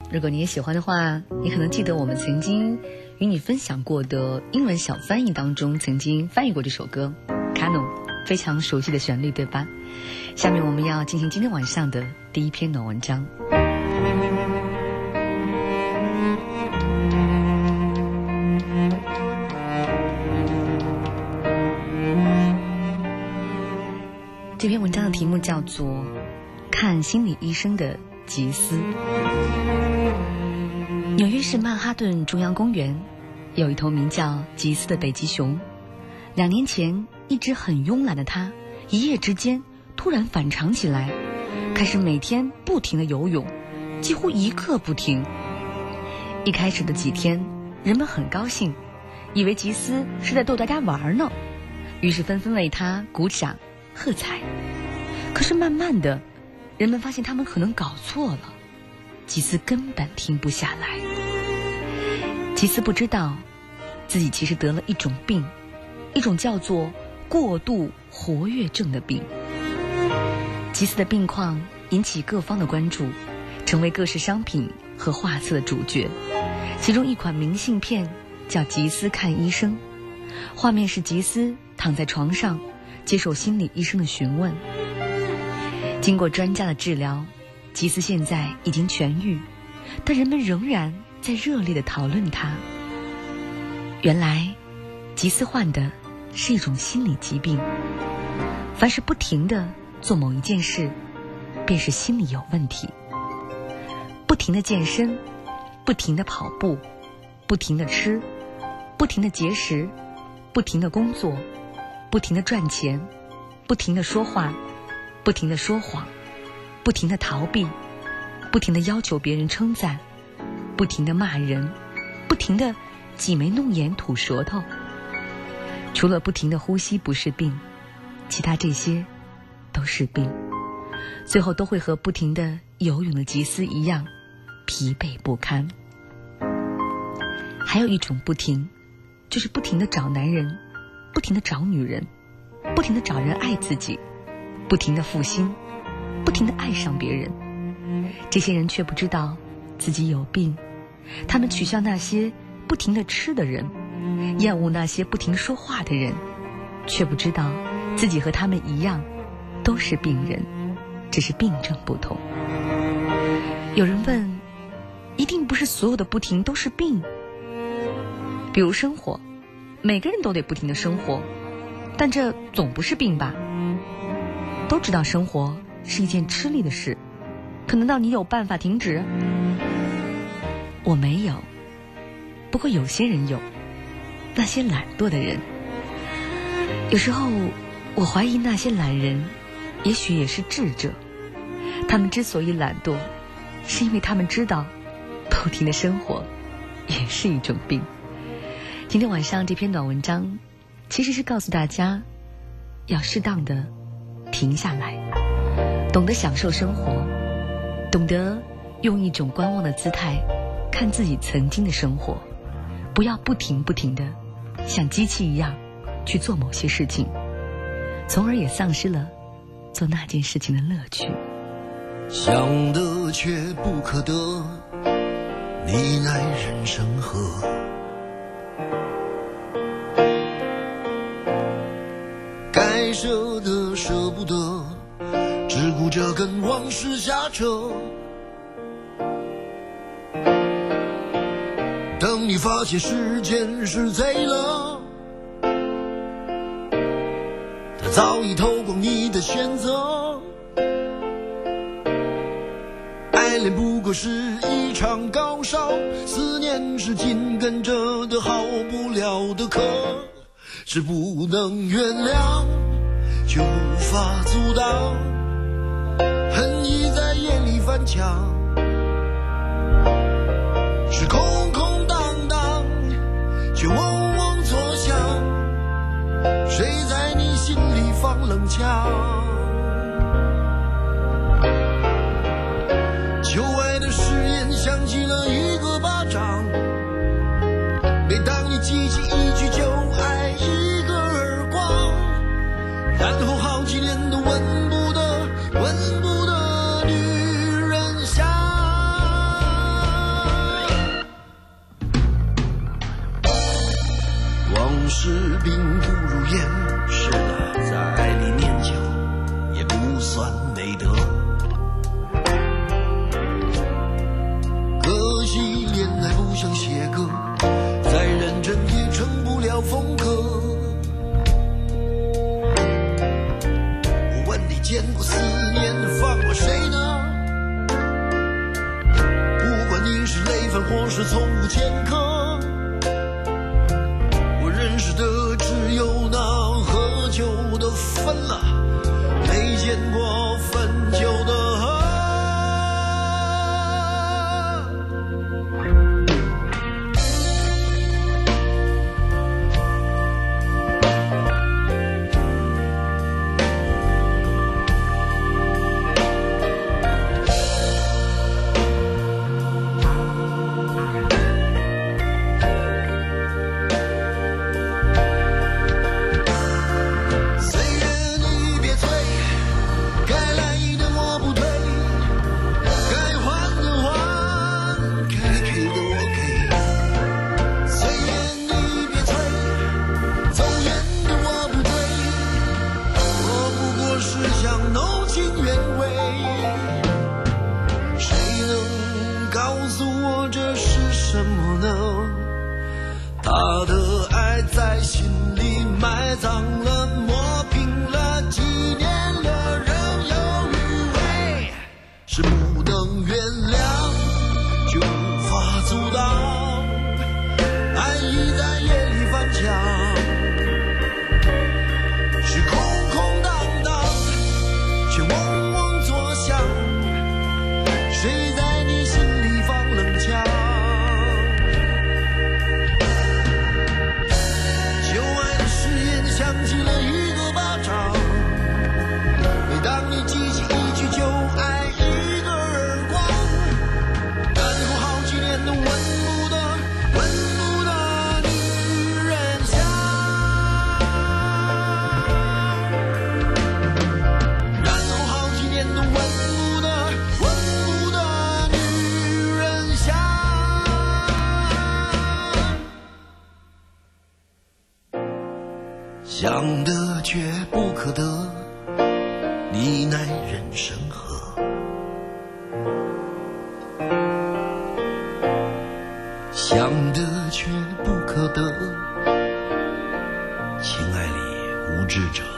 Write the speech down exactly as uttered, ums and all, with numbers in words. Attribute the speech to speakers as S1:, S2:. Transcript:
S1: 如果你也喜欢的话，你可能记得我们曾经与你分享过的英文小翻译当中曾经翻译过这首歌 Canon， 非常熟悉的旋律，对吧？下面我们要进行今天晚上的第一篇暖文章。这篇文章的题目叫做看心理医生的吉斯。纽约市曼哈顿中央公园有一头名叫吉斯的北极熊。两年前，一只很慵懒的它一夜之间突然反常起来，开始每天不停地游泳，几乎一刻不停。一开始的几天，人们很高兴，以为吉斯是在逗大家玩呢，于是纷纷为它鼓掌喝彩。可是慢慢的，人们发现他们可能搞错了，吉斯根本停不下来。吉斯不知道自己其实得了一种病，一种叫做过度活跃症的病。吉斯的病况引起各方的关注，成为各式商品和画册的主角。其中一款明信片叫吉斯看医生，画面是吉斯躺在床上接受心理医生的询问。经过专家的治疗，吉斯现在已经痊愈，但人们仍然在热烈地讨论他。原来吉斯患的是一种心理疾病，凡是不停地做某一件事，便是心理有问题。不停地健身，不停地跑步，不停地吃，不停地节食，不停地工作，不停地赚钱，不停地说话，不停地说谎，不停地逃避，不停地要求别人称赞，不停地骂人，不停地挤眉弄眼吐舌头。除了不停地呼吸不是病，其他这些都是病，最后都会和不停地游泳的吉斯一样疲惫不堪。还有一种不停，就是不停地找男人，不停地找女人，不停地找人爱自己，不停地负心，不停地爱上别人。这些人却不知道自己有病，他们取笑那些不停地吃的人，厌恶那些不停说话的人，却不知道自己和他们一样都是病人，只是病症不同。有人问，一定不是所有的不停都是病？比如生活，每个人都得不停地生活，但这总不是病吧？都知道生活是一件吃力的事，可难道你有办法停止？我没有，不过有些人有，那些懒惰的人。有时候我怀疑那些懒人也许也是智者，他们之所以懒惰，是因为他们知道不停的生活也是一种病。今天晚上这篇短文章其实是告诉大家要适当的停下来，懂得享受生活，懂得用一种观望的姿态看自己曾经的生活，不要不停不停的像机器一样去做某些事情，从而也丧失了做那件事情的乐趣。
S2: 想得却不可得，你奈人生何？该舍的舍不得，只顾着跟往事瞎扯。等你发现时间是贼了，它早已偷光你的选择。爱恋不过是一场高烧，思念是紧跟着的好不了的渴，是不能原谅却无法阻挡，恨意在夜里翻墙，是空空荡荡却嗡嗡作响，谁在你心里放冷枪？旧爱的誓言响起了一个巴掌，每当你记起一句就爱一个耳光，然后好几年都闻不得闻不得女人香。 事并不如烟。是的，在爱里念旧也不算美德。可惜恋爱不像写歌，再认真也成不了风格。我问你见过思念放过谁呢？不管你是累犯或是从无前科，我认识的只有那喝酒的分了，没见过分酒的喝。想得却不可得，你奈人生何？想得却不可得，情爱里无知者。